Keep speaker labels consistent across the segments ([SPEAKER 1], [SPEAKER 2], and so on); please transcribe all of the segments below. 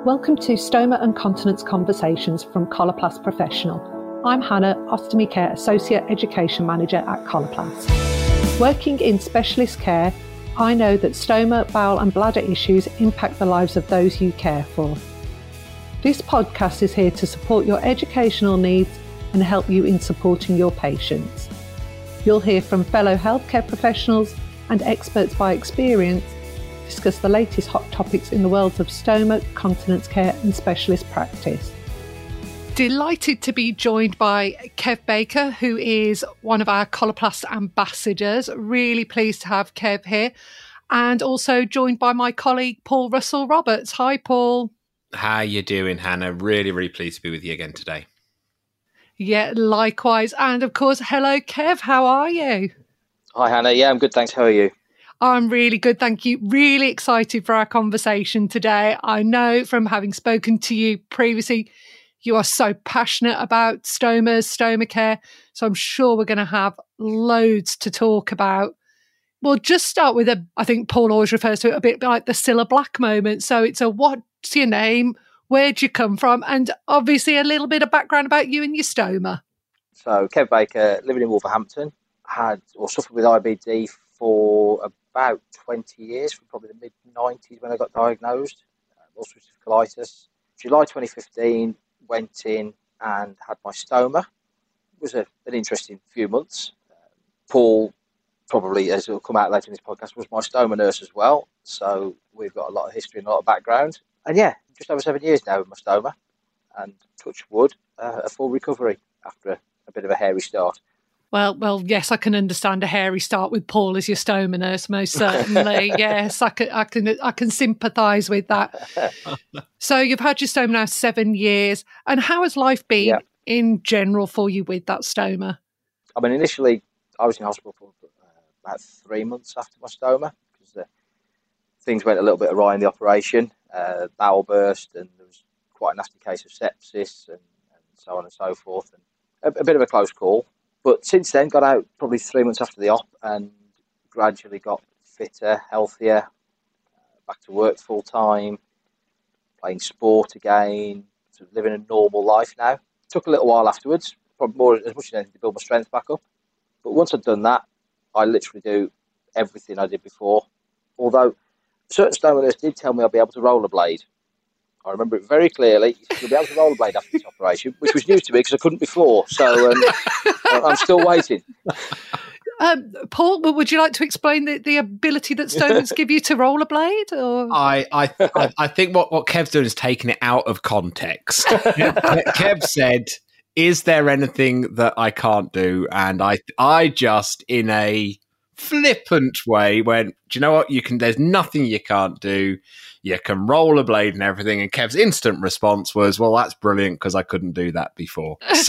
[SPEAKER 1] Welcome to Stoma and Continence Conversations from Coloplast Professional. I'm Hannah, Ostomy Care Associate Education Manager at Coloplast. Working in specialist care, I know that stoma, bowel and bladder issues impact the lives of those you care for. This podcast is here to support your educational needs and help you in supporting your patients. You'll hear from fellow healthcare professionals and experts by experience discuss the latest hot topics in the worlds of stoma, continence care and specialist practice. Delighted to be joined by Kev Baker, who is one of our Coloplast ambassadors. Really pleased to have Kev here. And also joined by my colleague, Paul Russell-Roberts. Hi, Paul.
[SPEAKER 2] How you doing, Hannah? Really pleased to be with you again today.
[SPEAKER 1] Yeah, likewise. And of course, hello, Kev. How are you?
[SPEAKER 3] Hi, Hannah. Yeah, I'm good. Thanks. How are you?
[SPEAKER 1] I'm really good, thank you. Really excited for our conversation today. I know from having spoken to you previously, you are so passionate about stoma care. So I'm sure we're going to have loads to talk about. We'll just start with I think Paul always refers to it a bit like the Cilla Black moment. So it's what's your name? Where'd you come from? And obviously a little bit of background about you and your stoma.
[SPEAKER 3] So Kev Baker, living in Wolverhampton, suffered with IBD for about 20 years, from probably the mid-90s when I got diagnosed, ulcerative colitis. July 2015, went in and had my stoma. It was an interesting few months. Paul, probably, as it will come out later in this podcast, was my stoma nurse as well. So we've got a lot of history and a lot of background. And yeah, just over 7 years now with my stoma. And touch wood, a full recovery after a bit of a hairy start.
[SPEAKER 1] Well, yes, I can understand a hairy start with Paul as your stoma nurse, most certainly. Yes, I can sympathise with that. So you've had your stoma now 7 years, and how has life been in general for you with that stoma?
[SPEAKER 3] I mean, initially, I was in hospital for about 3 months after my stoma because things went a little bit awry in the operation. Bowel burst, and there was quite a nasty case of sepsis, and so on and so forth, and a bit of a close call. But since then, got out probably 3 months after the op and gradually got fitter, healthier, back to work full time, playing sport again, sort of living a normal life now. Took a little while afterwards, probably more as much as anything to build my strength back up. But once I'd done that, I literally do everything I did before. Although certain stoma nurse did tell me I'd be able to rollerblade. I remember it very clearly. You'll be able to rollerblade after this operation, which was news to me because I couldn't before. So I'm still waiting.
[SPEAKER 1] Paul, would you like to explain the ability that stomas give you to rollerblade? Or?
[SPEAKER 2] I think what Kev's doing is taking it out of context. Kev said, "Is there anything that I can't do?" And I just, in a flippant way, went, "Do you know what? There's nothing you can't do. You can rollerblade and everything." And Kev's instant response was, "Well, that's brilliant because I couldn't do that before." So,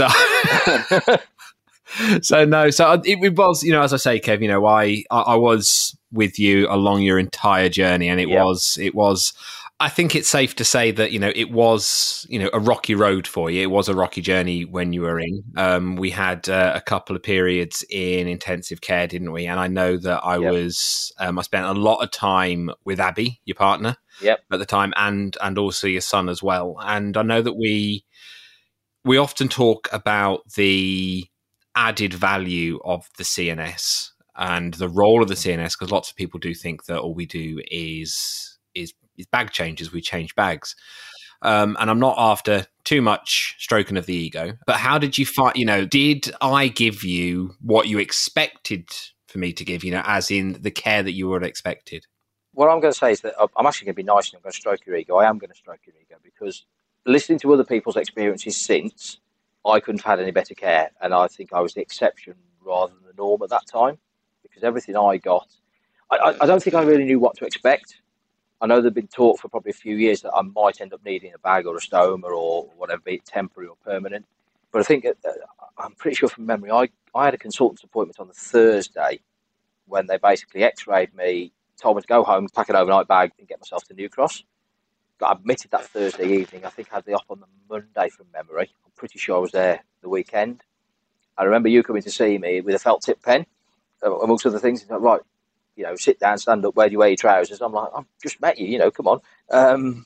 [SPEAKER 2] it was, as I say, Kev, I was with you along your entire journey, and it was. I think it's safe to say that, it was, a rocky road for you. It was a rocky journey when you were in. We had a couple of periods in intensive care, didn't we? And I know that I spent a lot of time with Abby, your partner, at the time, and also your son as well. And I know that we often talk about the added value of the CNS and the role of the CNS, because lots of people do think that all we do is bag changes. We change bags. And I'm not after too much stroking of the ego, but how did you find, did I give you what you expected for me to give, as in the care that you would have expected?
[SPEAKER 3] What I'm going to say is that I'm actually going to be nice and I'm going to stroke your ego. I am going to stroke your ego because listening to other people's experiences since, I couldn't have had any better care. And I think I was the exception rather than the norm at that time, because everything I got, I don't think I really knew what to expect. I know there'd been talk for probably a few years that I might end up needing a bag or a stoma or whatever, be it temporary or permanent. But I think, I'm pretty sure from memory, I had a consultant's appointment on the Thursday when they basically x-rayed me, told me to go home, pack an overnight bag and get myself to New Cross. Got admitted that Thursday evening. I think I had the op on the Monday from memory. I'm pretty sure I was there the weekend. I remember you coming to see me with a felt tip pen, amongst other things. Like, right, sit down, stand up, where do you wear your trousers? I'm like, I've just met you, come on.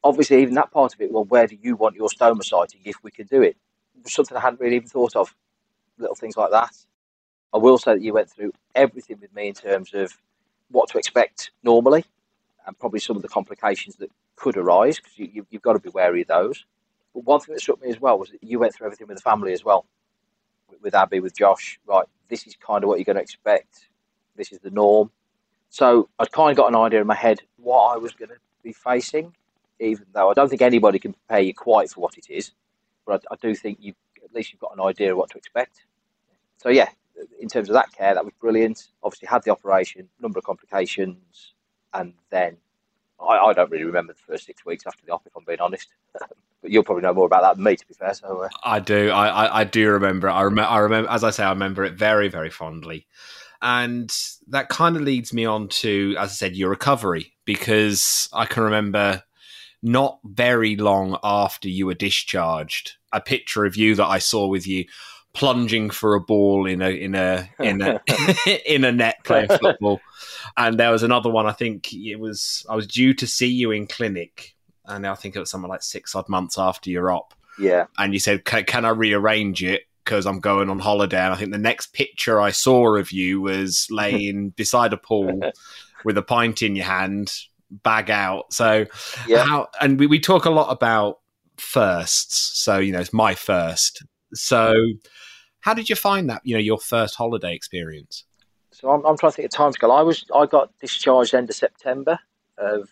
[SPEAKER 3] obviously, even that part of it, well, where do you want your stoma sighting if we could do it? It was something I hadn't really even thought of, little things like that. I will say that you went through everything with me in terms of what to expect normally and probably some of the complications that could arise, because you've got to be wary of those. But one thing that struck me as well was that you went through everything with the family as well, with Abby, with Josh. Right, this is kind of what you're going to expect. This is the norm. So I'd kind of got an idea in my head what I was going to be facing, even though I don't think anybody can prepare you quite for what it is. But I do think at least you've got an idea of what to expect. So yeah, in terms of that care, that was brilliant. Obviously had the operation, number of complications, and then I don't really remember the first 6 weeks after the op, if I'm being honest. But you'll probably know more about that than me, to be fair. So
[SPEAKER 2] I do. I do remember it. I remember, as I say, I remember it very, very fondly. And that kind of leads me on to, as I said, your recovery, because I can remember not very long after you were discharged, a picture of you that I saw with you plunging for a ball in a in a net playing football. And there was another one, I think I was due to see you in clinic, and I think it was something like 6 odd months after your op.
[SPEAKER 3] Yeah.
[SPEAKER 2] And you said, can I rearrange it because I'm going on holiday? And I think the next picture I saw of you was laying beside a pool with a pint in your hand, bag out. So yeah. And we talk a lot about firsts. So, it's my first. So how did you find that, your first holiday experience?
[SPEAKER 3] So I'm trying to think of timescale. I got discharged end of September of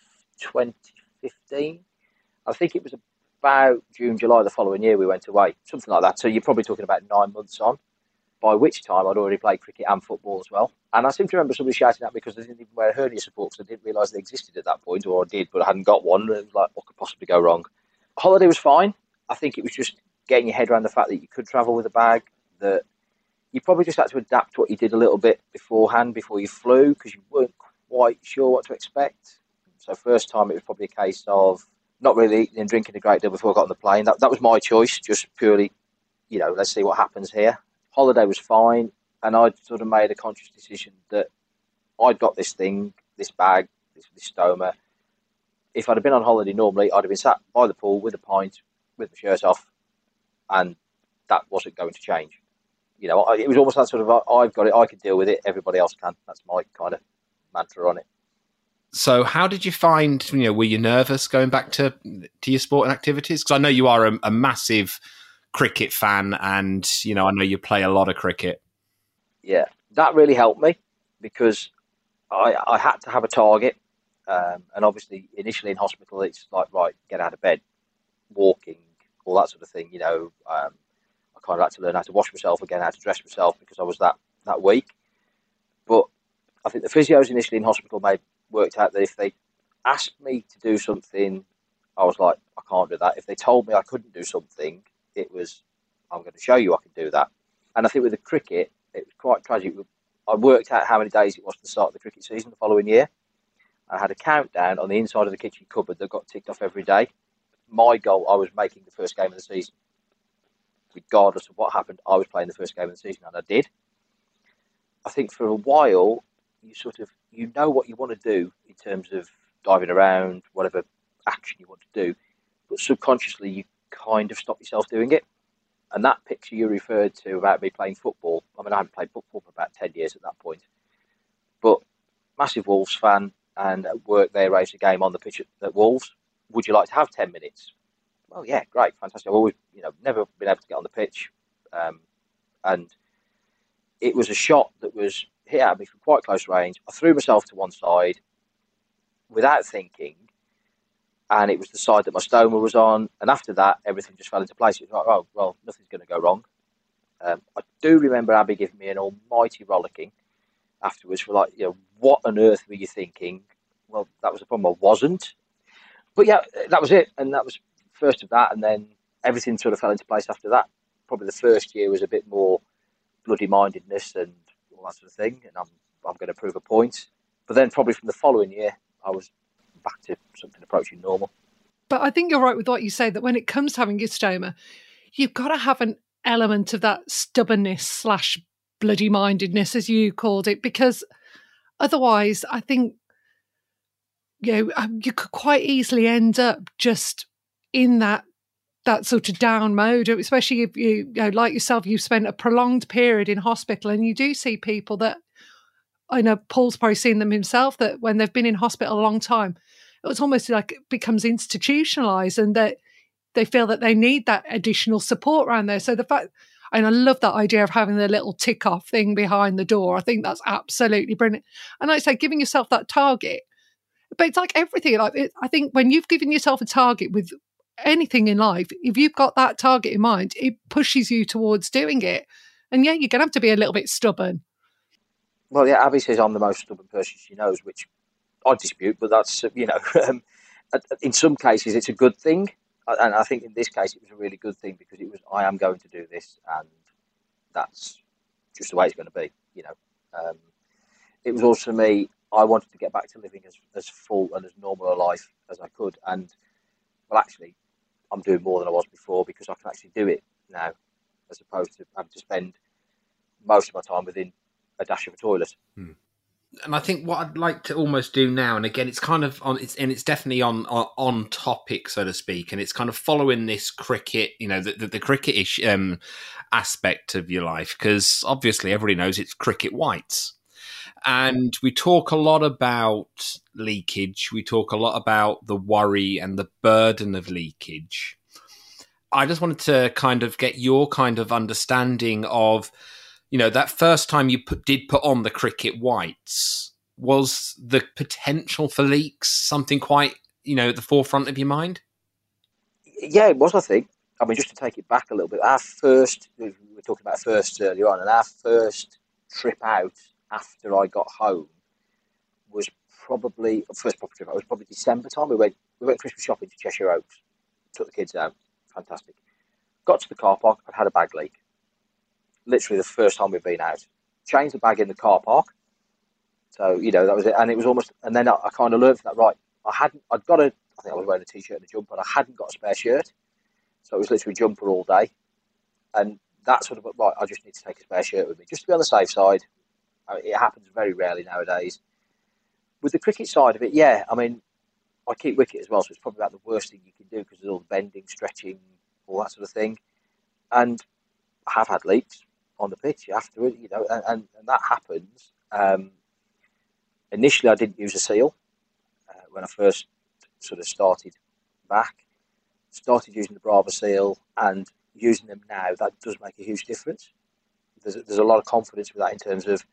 [SPEAKER 3] 2015. I think it was about June, July the following year we went away, something like that. So you're probably talking about 9 months on, by which time I'd already played cricket and football as well. And I seem to remember somebody shouting at me because they didn't even wear a hernia support, because I didn't realise they existed at that point, or I did, but I hadn't got one. It was like, what could possibly go wrong? Holiday was fine. I think it was just getting your head around the fact that you could travel with a bag, that you probably just had to adapt what you did a little bit beforehand, before you flew, because you weren't quite sure what to expect. So first time it was probably a case of not really eating and drinking a great deal before I got on the plane. That was my choice, just purely, let's see what happens here. Holiday was fine, and I'd sort of made a conscious decision that I'd got this thing, this bag, this stoma. If I'd have been on holiday normally, I'd have been sat by the pool with a pint, with my shirt off, and that wasn't going to change. It was almost that sort of, I've got it, I can deal with it, everybody else can. That's my kind of mantra on it.
[SPEAKER 2] So how did you find, were you nervous going back to your sporting activities? Because I know you are a massive cricket fan, and, I know you play a lot of cricket.
[SPEAKER 3] Yeah, that really helped me, because I had to have a target. And obviously, initially in hospital, it's like, right, get out of bed, walking, all that sort of thing. I kind of had to learn how to wash myself again, how to dress myself, because I was that weak. But I think the physios initially in hospital worked out that if they asked me to do something, I was like, I can't do that. If they told me I couldn't do something, it was, I'm going to show you I can do that. And I think with the cricket, it was quite tragic. I worked out how many days it was to the start of the cricket season the following year. I had a countdown on the inside of the kitchen cupboard that got ticked off every day. My goal, I was making the first game of the season. Regardless of what happened, I was playing the first game of the season, and I did. I think for a while, you know what you want to do in terms of diving around, whatever action you want to do, but subconsciously you kind of stop yourself doing it. And that picture you referred to about me playing football, I haven't played football for about 10 years at that point, but massive Wolves fan, and at work they arranged a game on the pitch at Wolves. Would you like to have 10 minutes? Well, yeah, great, fantastic. I've always, never been able to get on the pitch. And it was a shot that was hit at me from quite close range. I threw myself to one side without thinking, and it was the side that my stoma was on. And after that, everything just fell into place. It was like, oh, well, nothing's going to go wrong. I do remember Abby giving me an almighty rollicking afterwards for like, what on earth were you thinking? Well, that was the problem. I wasn't. But yeah, that was it. And that was first of that. And then everything sort of fell into place after that. Probably the first year was a bit more bloody-mindedness and all that sort of thing. And I'm going to prove a point. But then probably from the following year, I was back to something approaching normal.
[SPEAKER 1] But I think you're right with what you say, that when it comes to having a stoma, you've got to have an element of that stubbornness / bloody-mindedness, as you called it, because otherwise I think you could quite easily end up just in that sort of down mode, especially if you know, like yourself, you've spent a prolonged period in hospital, and you do see people that, I know Paul's probably seen them himself, that when they've been in hospital a long time, it's almost like it becomes institutionalized, and that they feel that they need that additional support around there. So the fact, and I love that idea of having the little tick off thing behind the door. I think that's absolutely brilliant. And like I say, giving yourself that target, but it's like everything. I think when you've given yourself a target with anything in life, if you've got that target in mind, it pushes you towards doing it. And yeah, you're going to have to be a little bit stubborn.
[SPEAKER 3] Well, yeah, Abby says I'm the most stubborn person she knows, which I dispute, but that's, in some cases it's a good thing. And I think in this case it was a really good thing, because it was, I am going to do this, and that's just the way it's going to be, It was also me, I wanted to get back to living as full and as normal a life as I could. And, well, actually, I'm doing more than I was before, because I can actually do it now, as opposed to having to spend most of my time within a dash of a toilet.
[SPEAKER 2] And I think what I'd like to almost do now, and again, it's kind of on, it's definitely on topic, so to speak, and it's kind of following this cricket, the cricket-ish aspect of your life, because obviously everybody knows it's cricket whites. And we talk a lot about leakage. We talk a lot about the worry and the burden of leakage. I just wanted to kind of get your kind of understanding of, that first time you did put on the cricket whites, was the potential for leaks something quite, at the forefront of your mind?
[SPEAKER 3] Yeah, it was, I think. I mean, just to take it back a little bit, we were talking about first earlier on, and our first trip out after I got home was probably December time. We went Christmas shopping to Cheshire Oaks, took the kids out, fantastic. Got to the car park, I'd had a bag leak. Literally the first time we've been out. Changed the bag in the car park. So, that was it. And it was almost, and then I kind of learned from that, right, I think I was wearing a t-shirt and a jumper, and I hadn't got a spare shirt. So it was literally jumper all day. And that sort of, right, I just need to take a spare shirt with me, just to be on the safe side. It happens very rarely nowadays. With the cricket side of it, yeah, I mean, I keep wicket as well, so it's probably about the worst thing you can do, because there's all the bending, stretching, all that sort of thing. And I have had leaks on the pitch after it, and that happens. Initially, I didn't use a seal when I first sort of started back. Started using the Brava seal, and using them now, that does make a huge difference. There's a lot of confidence with that, in terms of,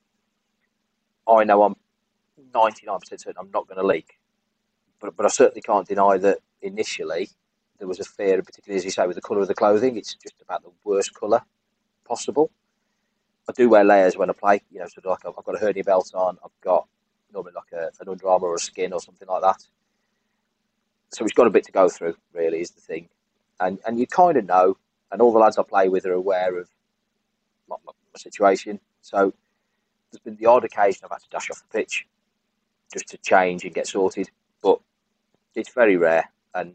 [SPEAKER 3] I know I'm 99% certain I'm not going to leak, but I certainly can't deny that initially there was a fear, particularly, as you say, with the colour of the clothing. It's just about the worst colour possible. I do wear layers when I play, sort of like I've got a hernia belt on, I've got normally like an Under Armour or a Skin or something like that. So we've got a bit to go through, really, is the thing. And you kind of know, and all the lads I play with are aware of my situation. So there's been the odd occasion I've had to dash off the pitch just to change and get sorted, but it's very rare. And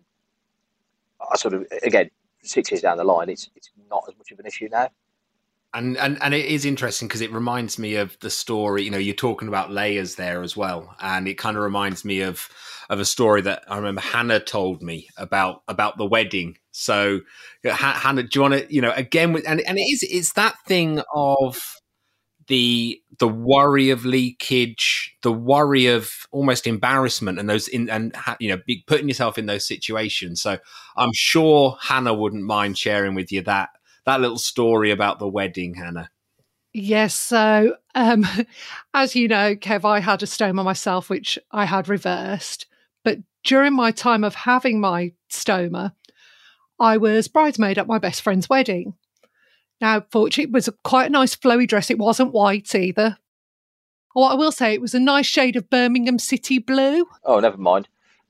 [SPEAKER 3] I sort of, again, 6 years down the line, it's not as much of an issue now.
[SPEAKER 2] And it is interesting, because it reminds me of the story, you're talking about layers there as well. And it kind of reminds me of a story that I remember Hannah told me about the wedding. So Hannah, do you want to, again, and it's that thing of the worry of leakage, the worry of almost embarrassment, and putting yourself in those situations. So I'm sure Hannah wouldn't mind sharing with you that little story about the wedding, Hannah.
[SPEAKER 1] Yes. So, as you know, Kev, I had a stoma myself, which I had reversed. But during my time of having my stoma, I was bridesmaid at my best friend's wedding. Now, fortunately, it was quite a nice flowy dress. It wasn't white either. What I will say, it was a nice shade of Birmingham City blue.
[SPEAKER 3] Oh, never mind.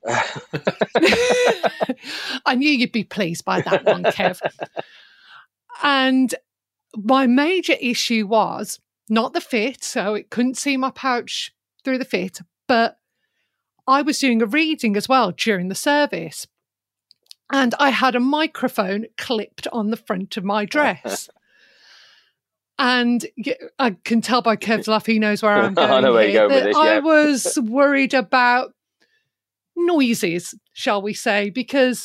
[SPEAKER 1] I knew you'd be pleased by that one, Kev. And my major issue was not the fit, so it couldn't see my pouch through the fit, but I was doing a reading as well during the service. And I had a microphone clipped on the front of my dress. And I can tell by Kev's laugh, he knows where I'm going.
[SPEAKER 3] I know where you're going with this, yeah.
[SPEAKER 1] I was worried about noises, shall we say, because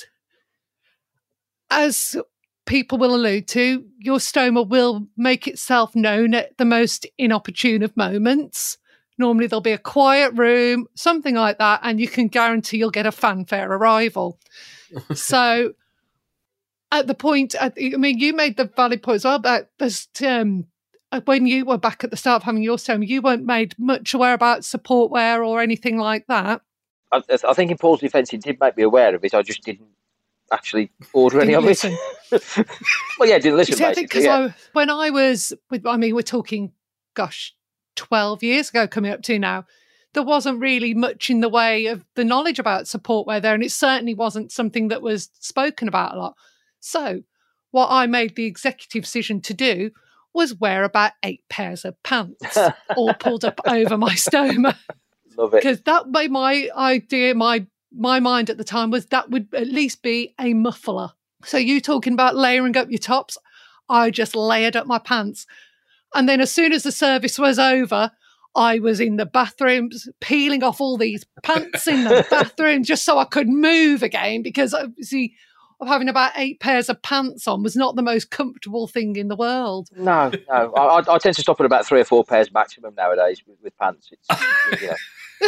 [SPEAKER 1] as people will allude to, your stoma will make itself known at the most inopportune of moments. Normally there'll be a quiet room, something like that, and you can guarantee you'll get a fanfare arrival. So at the point, I mean, you made the valid point as well about this, when you were back at the start of having your stoma, you weren't made much aware about support wear or anything like that.
[SPEAKER 3] I think in Paul's defence, he did make me aware of it. I just didn't actually order any of it. Well, yeah, didn't listen.
[SPEAKER 1] See, I think because when I was we're talking, 12 years ago coming up to now, there wasn't really much in the way of the knowledge about support wear there, and it certainly wasn't something that was spoken about a lot. So what I made the executive decision to do was wear about 8 pairs of pants all pulled up over my stoma.
[SPEAKER 3] Love it.
[SPEAKER 1] Because that made my idea, my mind at the time was that would at least be a muffler. So you talking about layering up your tops, I just layered up my pants. And then as soon as the service was over, I was in the bathrooms peeling off all these pants in the bathroom just so I could move again, because obviously having about 8 pairs of pants on was not the most comfortable thing in the world.
[SPEAKER 3] No. I tend to stop at about 3 or 4 pairs maximum nowadays with pants. It's, you know.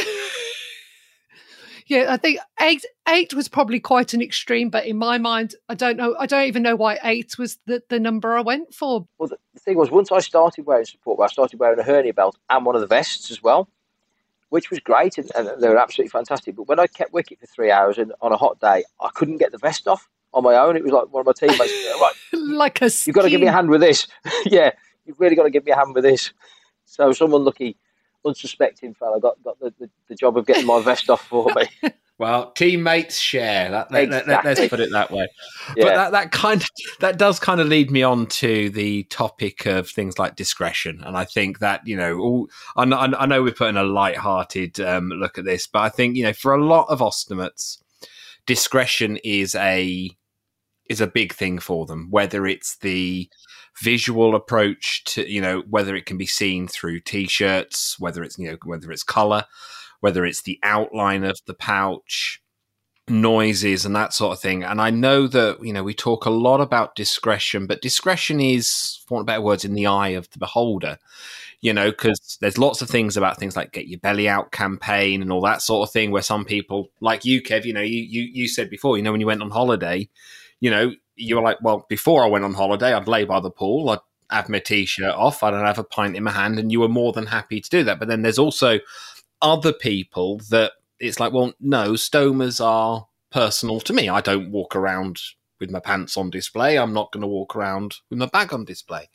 [SPEAKER 1] Yeah, I think eight was probably quite an extreme, but in my mind, I don't even know why 8 was the number I went for.
[SPEAKER 3] Well, the thing was, once I started wearing support wear, I started wearing a hernia belt and one of the vests as well, which was great, and they were absolutely fantastic. But when I kept wicket for 3 hours and on a hot day, I couldn't get the vest off on my own. It was like one of my teammates, right,
[SPEAKER 1] like a
[SPEAKER 3] you've got to give me a hand with this. Yeah, you've really got to give me a hand with this. So someone lucky, unsuspecting fella got the job of getting my vest off for me.
[SPEAKER 2] Well, teammates share. Let's put it that way.
[SPEAKER 3] Yeah.
[SPEAKER 2] But that does kind of lead me on to the topic of things like discretion, and I think that I know we're putting a light-hearted look at this, but I think for a lot of ostomates, discretion is a big thing for them. Whether it's the visual approach to whether it can be seen through t-shirts, whether it's color, whether it's the outline of the pouch, noises and that sort of thing. And I know that we talk a lot about discretion, but discretion is, for want of better words, in the eye of the beholder, because there's lots of things about things like Get Your Belly Out campaign and all that sort of thing, where some people like you, Kev, you said before, when you went on holiday, you were like, well, before I went on holiday, I'd lay by the pool, I'd have my t-shirt off, I'd have a pint in my hand, and you were more than happy to do that. But then there's also other people that it's like, well, no, stomas are personal to me. I don't walk around with my pants on display. I'm not going to walk around with my bag on display.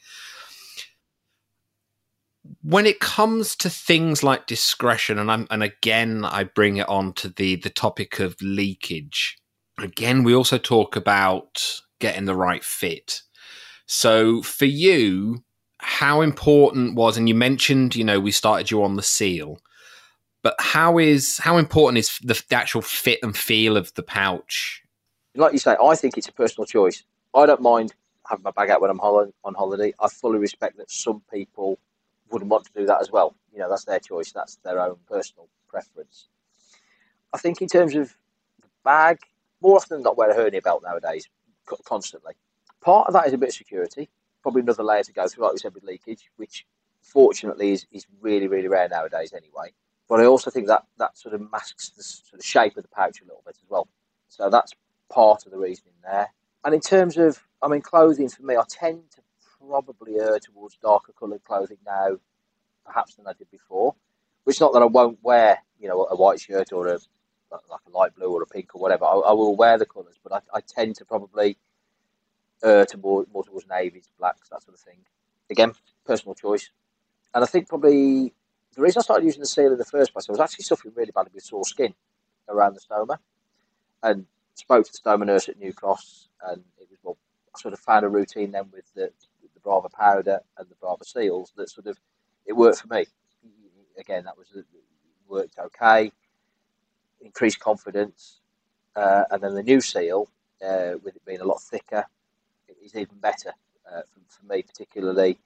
[SPEAKER 2] When it comes to things like discretion, and again, I bring it on to the topic of leakage. Again, we also talk about getting the right fit. So for you, how important was, and you mentioned, we started you on the seal, but how important is the actual fit and feel of the pouch?
[SPEAKER 3] Like you say, I think it's a personal choice. I don't mind having my bag out when I'm on holiday. I fully respect that some people wouldn't want to do that as well. That's their choice. That's their own personal preference. I think in terms of the bag, more often than not, wear a hernia belt nowadays, constantly. Part of that is a bit of security, probably another layer to go through, like we said, with leakage, which fortunately is really, really rare nowadays anyway. But I also think that sort of masks the sort of shape of the pouch a little bit as well. So that's part of the reasoning there. And in terms of, clothing for me, I tend to probably err towards darker coloured clothing now, perhaps than I did before. Which is not that I won't wear, a white shirt or a light blue or a pink or whatever. I will wear the colours, but I tend to probably err more towards navies, blacks, that sort of thing. Again, personal choice. And I think probably the reason I started using the seal in the first place, I was actually suffering really badly with sore skin around the stoma, and spoke to the stoma nurse at New Cross, and it was, I sort of found a routine then with the Brava powder and the Brava seals that sort of, it worked for me. Again, it worked okay, increased confidence, and then the new seal, with it being a lot thicker, is even better for me, particularly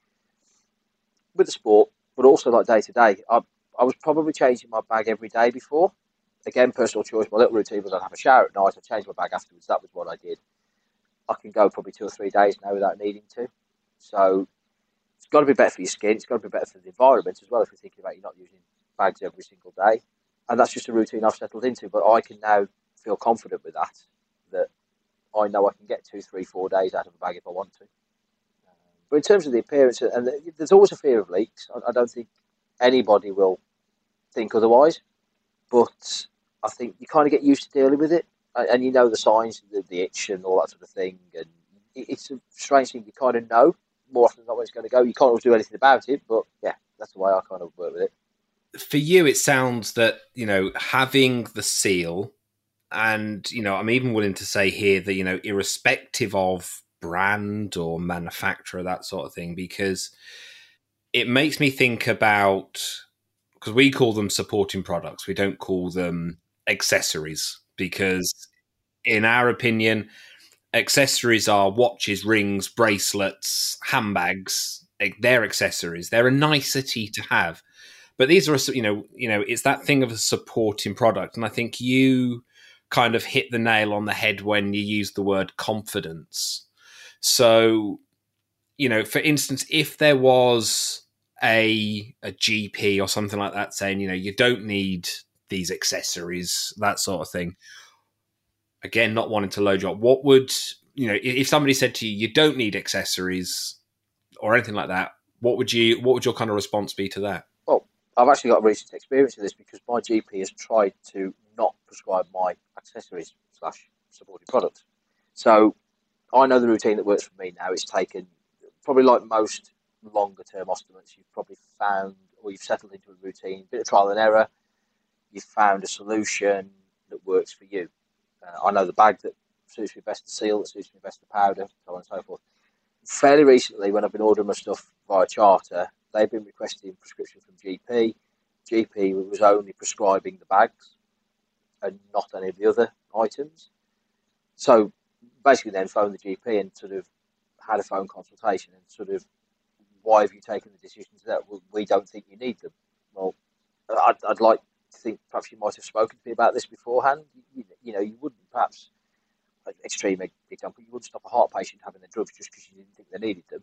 [SPEAKER 3] with the sport. But also, like day to day, I was probably changing my bag every day before, again, personal choice. My little routine was I'd have a shower at night, I'd change my bag afterwards. That was what I did. I can go probably 2 or 3 days now without needing to. So it's got to be better for your skin. It's got to be better for the environment as well, if you're thinking about you're not using bags every single day. And that's just a routine I've settled into. But I can now feel confident with that I know I can get 2, 3, 4 days out of a bag if I want to. But in terms of the appearance, and there's always a fear of leaks. I don't think anybody will think otherwise. But I think you kind of get used to dealing with it. And you know the signs, the itch and all that sort of thing. And it's a strange thing you kind of know more often than not when it's going to go. You can't always do anything about it. But yeah, that's the way I kind of work with it.
[SPEAKER 2] For you, it sounds that, having the seal, and, I'm even willing to say here that, irrespective of brand or manufacturer, that sort of thing, because it makes me think about, because we call them supporting products, we don't call them accessories, because in our opinion, accessories are watches, rings, bracelets, handbags. They're accessories. They're a nicety to have. But these are, it's that thing of a supporting product. And I think you kind of hit the nail on the head when you use the word confidence. So, for instance, if there was a GP or something like that saying, you don't need these accessories, that sort of thing. Again, not wanting to load you up. What would, if somebody said to you, you don't need accessories or anything like that, what would your kind of response be to that?
[SPEAKER 3] Well, I've actually got a recent experience of this because my GP has tried to not prescribe my accessories / supporting products. So I know the routine that works for me now. It's taken, probably like most longer term ostomates, you've probably found, or you've settled into a routine, a bit of trial and error. You've found a solution that works for you. I know the bag that suits me best, the seal that suits me best, the powder, so on and so forth. Fairly recently, when I've been ordering my stuff via charter, they've been requesting prescription from GP. GP was only prescribing the bags and not any of the other items. So basically then phoned the GP and sort of had a phone consultation and sort of, why have you taken the decisions that we don't think you need them? Well, I'd like to think perhaps you might have spoken to me about this beforehand. You wouldn't perhaps, extreme example, you wouldn't stop a heart patient having their drugs just because you didn't think they needed them.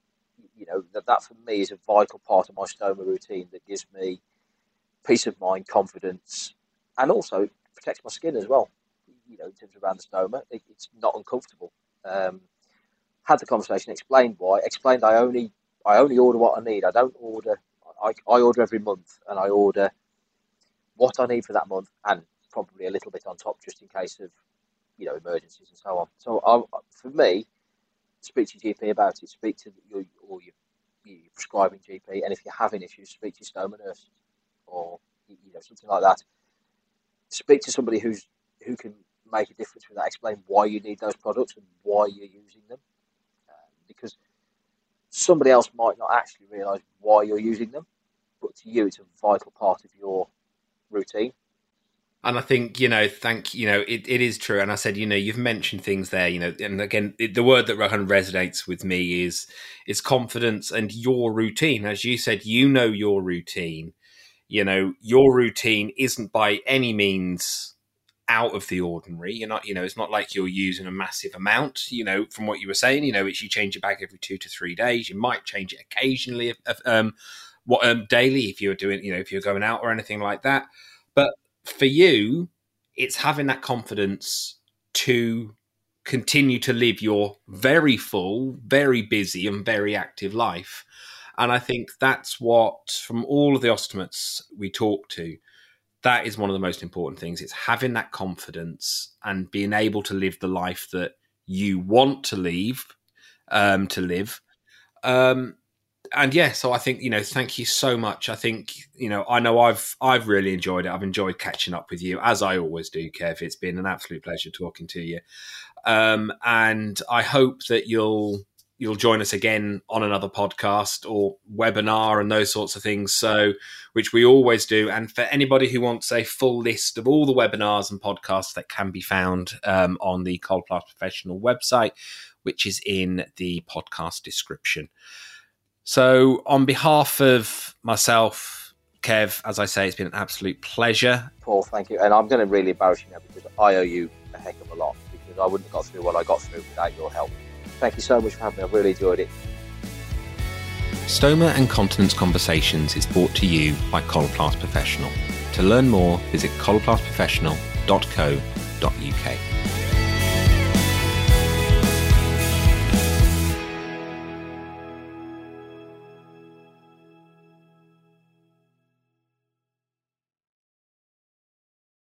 [SPEAKER 3] That for me is a vital part of my stoma routine that gives me peace of mind, confidence, and also protects my skin as well. In terms of around the stoma, it's not uncomfortable. Had the conversation, explained why. Explained I only order what I need. I don't order. I order every month, and I order what I need for that month, and probably a little bit on top just in case of emergencies and so on. So for me, speak to your GP about it. Speak to your prescribing GP, and if you're having issues, speak to your stoma nurse or something like that. Speak to somebody who can make a difference with that. Explain why you need those products and why you're using them, because somebody else might not actually realise why you're using them, but to you, it's a vital part of your routine.
[SPEAKER 2] And I think, it is true. And I said, you've mentioned things there, and again, the word that kind of resonates with me is confidence and your routine. As you said, your routine. Your routine isn't by any means out of the ordinary. You're not, it's not like you're using a massive amount, from what you were saying, it's you change your bag every 2 to 3 days. You might change it occasionally, daily if you're doing, if you're going out or anything like that. But for you, it's having that confidence to continue to live your very full, very busy and very active life. And I think that's what, from all of the ostomates we talk to, that is one of the most important things. It's having that confidence and being able to live the life that you want to live. And yeah, so I think, thank you so much. I think, I know I've really enjoyed it. I've enjoyed catching up with you, as I always do, Kev. It's been an absolute pleasure talking to you. And I hope that you'll join us again on another podcast or webinar and those sorts of things, so which we always do. And for anybody who wants a full list of all the webinars and podcasts that can be found on the Coloplast Professional website, which is in the podcast description. So on behalf of myself, Kev, as I say, it's been an absolute pleasure.
[SPEAKER 3] Paul, thank you. And I'm going to really embarrass you now because I owe you a heck of a lot, because I wouldn't have got through what I got through without your help. Thank you so much for having me. I've really enjoyed it.
[SPEAKER 2] Stoma and Continence Conversations is brought to you by Coloplast Professional. To learn more, visit coloplastprofessional.co.uk.